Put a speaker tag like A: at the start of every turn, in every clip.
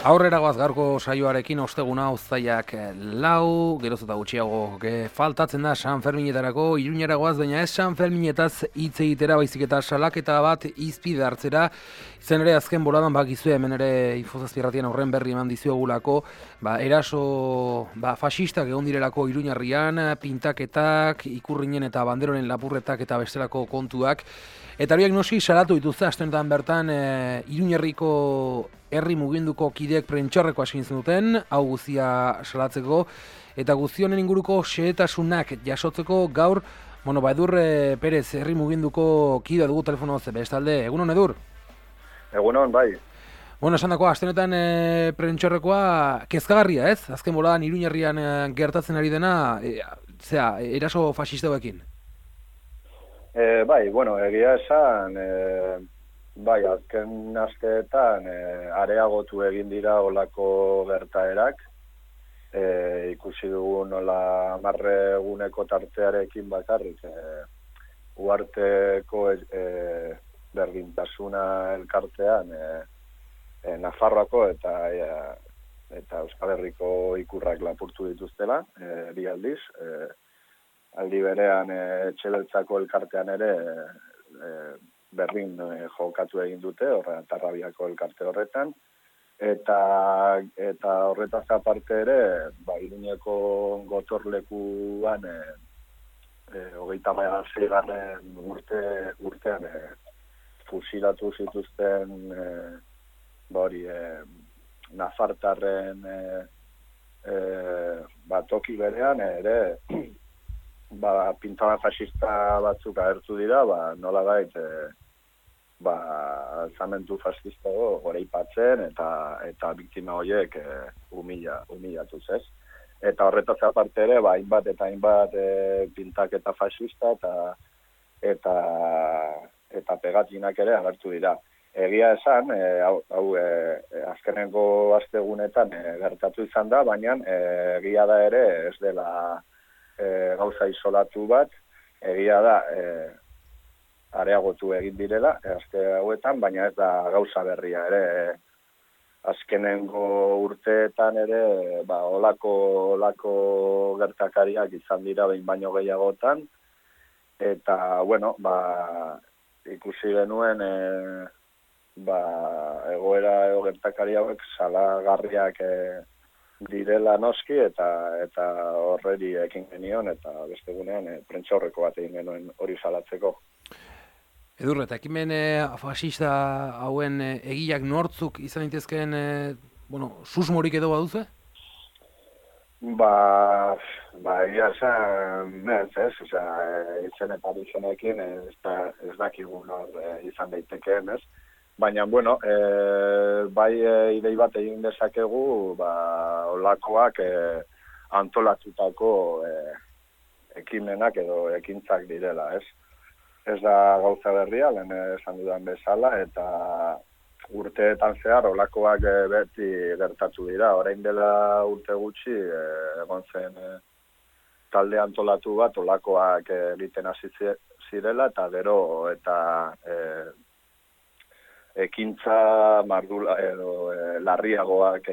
A: Aurrera goaz gaurko saioarekin osteguna uztailak 4, geroz eta gutxiago faltatzen da San Ferminetarako, Iruñera goaz, baina ez San Ferminetaz hitz egitera, baizik eta salaketa bat izpide hartzera. Izen ere azken boladan bakizue hemen ere Infozazpirratian horren berri eman dizuegulako, eraso faxistak egon direlako Iruñarrian, pintaketak, ikurrinen eta banderoren lapurretak eta bestelako kontuak. Eta horiek noski salatu dituzte astenetan bertan Iruñerriko herri muginduko kideek prentxorreko hasi duten, hau guztia salatzeko, eta guzti honen inguruko xehetasunak jasotzeko gaur, Edur Perez herri muginduko kidea dugu telefono bestalde. Egunon, Edur?
B: Egunon, bai.
A: Esan dako, astenetan prentxorrekoa kezkagarria, ez? Azken boladan Iruñerrian gertatzen ari dena, eraso faxistauekin.
B: Egia esan, azken asteetan areagotu egin dira olako gertaerak. Ikusi dugu nola 10 eguneko tartearekin bakarrik uharteko berdintasuna elkartean Nafarroako eta Euskal Herriko ikurrak lapurtu dituztela, bi aldiz. Aldi berean Etxebeltzako elkartean ere berdin jokatu egin dute, Tarrabiako elkarte horretan, eta horretaz aparte ere, Iruñeko gotorlekuan 36. urtean fusilatu zituzten nafartarren toki berean ere pintada fascista batzuk agertu dira, nolabait alzamentu fascista goraipatzen eta biktima horiek humilatuz, ez? Eta horretaz aparte ere, hainbat eta hainbat pintaketa fascista eta pegatzinak ere agertu dira. Egia esan, azkenengo astegunetan gertatu izan da, baina egia da ere ez dela gauza isolatu bat, egia da areagotu egin direla aste hauetan, baina ez da gauza berria ere. Azkenengo urteetan ere olako gertakariak izan dira behin baino gehiagotan, eta ikusi genuen egoera gertakari hauek salagarriak direla noski eta horreri ekin genion eta beste gunean prentxaurreko bat egin genuen hori salatzeko.
A: Edur, eta ekimen fascista hauen egiak nortzuk izan daitezkeen susmorik edo baduze?
B: Egia esan ez, izen eta bizenekin ez dakigu nor izan daitekeen, ez? Baina, idei bat egin dezakegu, olakoak antolatutako ekimenak edo ekintzak direla, ez? Ez da gauza berria, lehen esan dudan bezala, eta urteetan zehar olakoak beti gertatu dira. Orain dela urte gutxi, egon zen talde antolatu bat, olakoak egiten hasi zirela, eta gero, eta ekintza larriagoak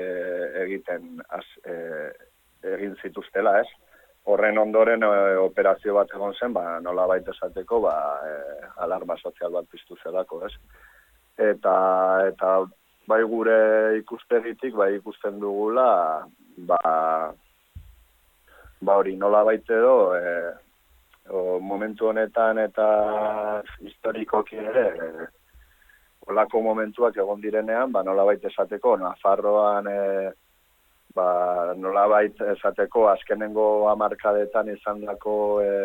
B: egin zituztela, ez? Horren ondoren operazio bat egon zen, nolabait esateko, alarma sozial bat piztu zelako, ez? Eta bai gure ikuspegitik, ikusten dugula, hori nolabait edo, momentu honetan eta historikoki ere, olako momentuak egon direnean, nolabait esateko, Nafarroan, nolabait esateko, azkenengo hamarkadetan izandako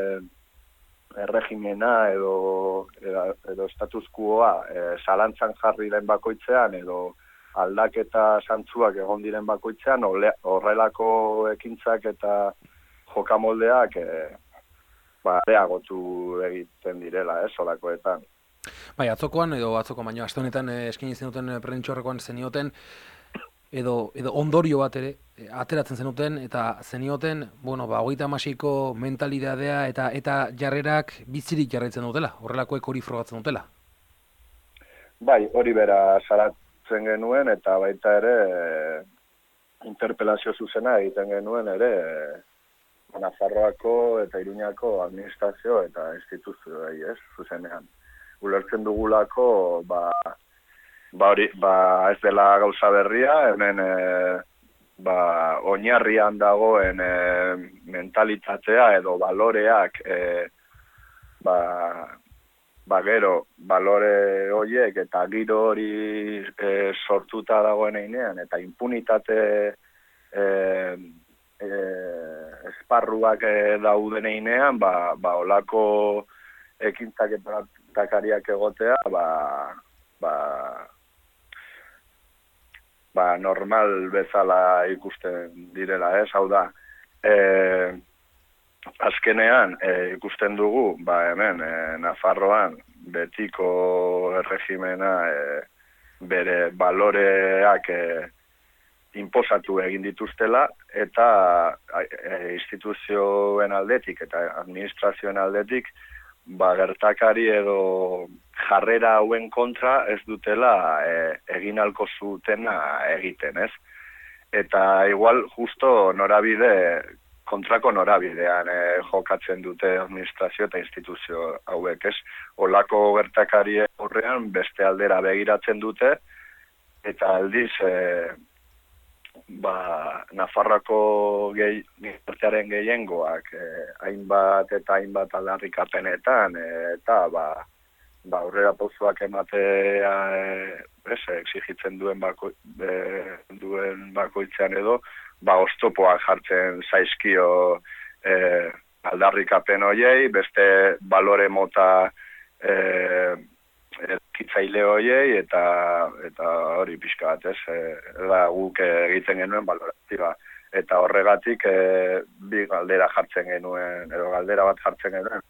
B: erregimena edo status quoa zalantzan jarri den bakoitzean, edo aldaketa santzuak egon diren bakoitzean, horrelako ekintzak eta jokamoldeak areagotu egiten direla, olakoetan.
A: Atzokoan, atzoko baino, aste honetan eskaini zenuten prentxorrekoan zenioten, edo ondorio bat ere, ateratzen zenuten, eta zenioten, 36ko mentalidadea eta jarrerak bizirik jarraitzen dutela, horrelakoek hori frogatzen dutela.
B: Bai, hori bera irakurtzen genuen, eta baita ere interpelazio zuzena egiten genuen ere Nafarroako eta Iruñako administrazio eta instituzioei, zuzenean. Ulertzen dugulako, ez dela gauza berria, hemen oinarrian dagoen mentalitatea edo baloreak gero balore horiek eta giro hori sortuta dagoen einean eta impunitate esparruak dauden einean olako ekintzak eta takariak egotea normal bezala ikusten direla, hau da. Azkenean ikusten dugu, hemen, Nafarroan, betiko erregimena bere baloreak inposatu egin dituztela, eta instituzioen aldetik eta administrazioen aldetik, gertakari edo jarrera hauen kontra ez dutela egin alko zutena egiten, ez? Eta igual justo kontrako norabidean jokatzen dute administrazio eta instituzio hauek, ez? Olako gertakari aurrean beste aldera begiratzen dute, eta aldiz Nafarroako gizartearen gehiengoak hainbat eta hainbat aldarrikapenetan eta aurrera pausoak ematea exigitzen duen bakoitzean edo oztopoak jartzen zaizkio aldarrikapen horiei, beste balore mota kitzaile horiei eta hori pixka bat, guk egiten genuen balorazioa. Eta horregatik bi galdera jartzen genuen, edo galdera bat jartzen genuen,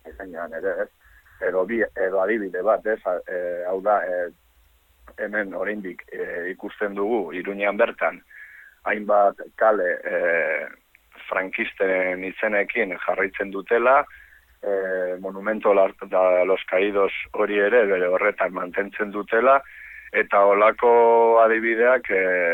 B: edo adibide bat, hau da, hemen oraindik ikusten dugu, Iruñean bertan, hainbat kale frankisten izenekin jarraitzen dutela, monumento da los caídos hori ere bere horretan mantentzen dutela, eta olako adibideak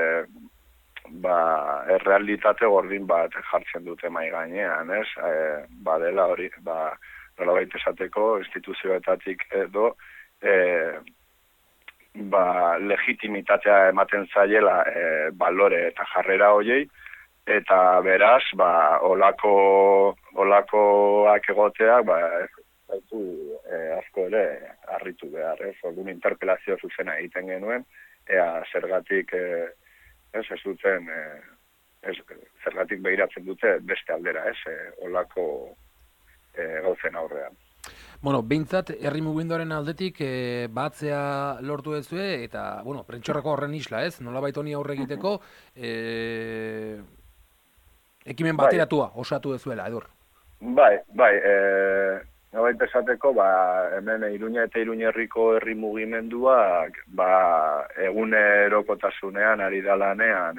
B: errealitate gordin bat jartzen dute mai gainean, ez? Dela hori, nolabait esateko instituzioetatik edo legitimitatea ematen zaiela balore eta jarrera horiei, eta beraz, olakoak egoteak, asko ere harritu behar, orduan interpelazio zuzena egiten genuen, zergatik ez duten, zergatik behiratzen dute beste aldera, olako gauzen aurrean.
A: Bueno, behintzat, herri mugimenduaren aldetik batzea lortu duzue, eta, prentxorreko horren isla, nolabait honi aurre egiteko, ekimen bateratua osatu dezuela, Edur.
B: Nolabait esateko, hemen Iruña eta Iruñerriko herri mugimenduak, egunerokotasunean ari da lanean,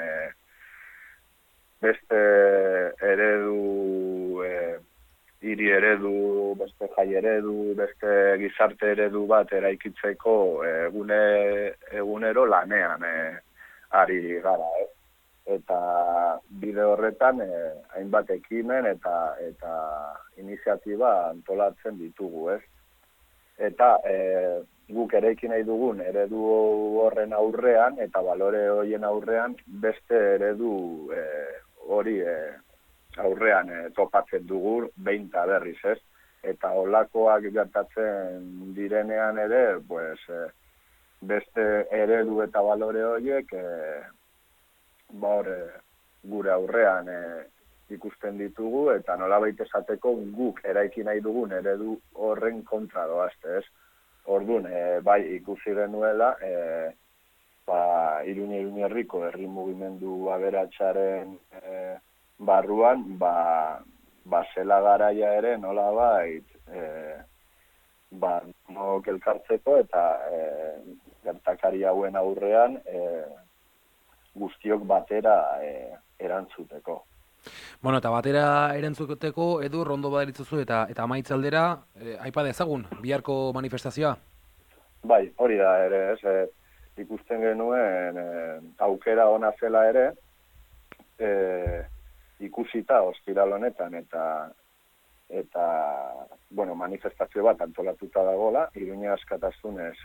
B: beste eredu, hiri eredu, beste jai eredu, beste gizarte eredu bat eraikitzeko egunero lanean ari gara, Eta bide horretan hainbat ekimen eta iniziatiba antolatzen ditugu, Eta guk eraiki nahi dugun eredu horren aurrean eta balore horien aurrean beste eredu hori aurrean topatzen dugu behin eta berriz, Eta olakoak gertatzen direnean ere, beste eredu eta balore horiek gure aurrean ikusten ditugu, eta nolabait esateko guk eraiki nahi dugun eredu horren kontra doazte, Orduan, ikusi genuela, Iruñerriko herri mugimendu aberatsaren barruan, zela garaia ere nolabait nok elkartzeko eta gertakari hauen aurrean guztiok batera erantzuteko.
A: Bueno, eta batera erantzuteko, Edur, ondo badaritzuzu eta amaitzaldera, aipa dezagun, biharko manifestazioa?
B: Hori da ere, ikusten genuen aukera ona zela ere, ikusita ostiral honetan eta bueno, manifestazio bat antolatuta dagoela, Iruña askatasunez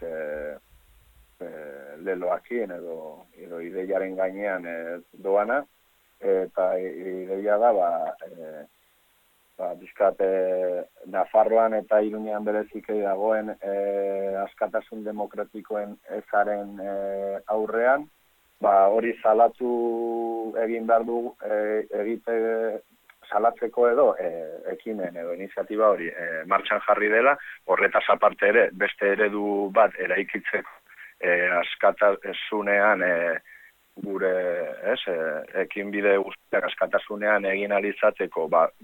B: leloakin edo ideiaren gainean doana, eta ideia da bizkat Nafarroan eta Iruñean berezikei dagoen askatasun demokratikoen ezaren aurrean, hori salatu egin behar du salatzeko edo ekimen edo iniziatiba hori martxan jarri dela, horretaz aparte ere beste eredu bat eraikitzeko askatasunean gure ekinbide guztiak askatasunean egin alizateko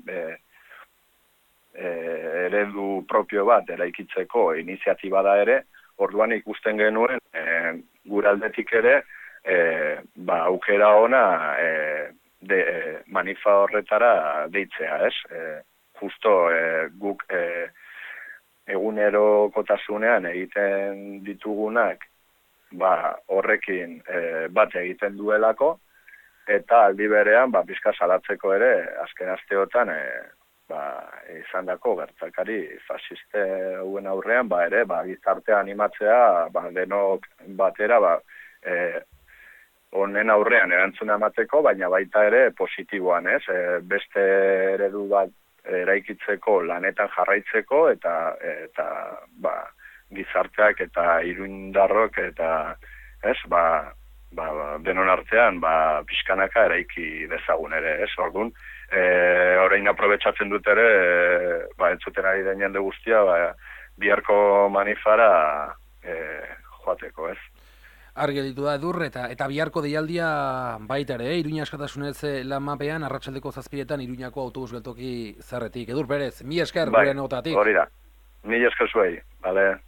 B: eredu propio bat eraikitzeko iniziatiba da ere, orduan ikusten genuen gure aldetik ere aukera ona manifa horretara deitzea, justo guk egunerokotasunean egiten ditugunak horrekin bat egiten duelako, eta aldi berean pixka salatzeko ere azken asteotan izandako gertakari fasciste hauen aurrean ere gizartea animatzea denok batera honen aurrean erantzuna emateko, baina baita ere positiboan, beste eredu bat eraikitzeko lanetan jarraitzeko eta gizarteak eta iruindarrok eta denon artean pixkanaka eraiki dezagun ere, orduan orain aprobetxatzen dut ere entzuten ari den jende guztia biharko manifara joateko,
A: Argi ditu da Edur, eta biharko deialdia baita ere, Iruña askatasunez lan mapean, arratsaldeko 7etan Iruñako autobus geltoki zerretik. Edur Perez, 1000 esker gure notatik.
B: Hori da, 1000 esker zuei, bale.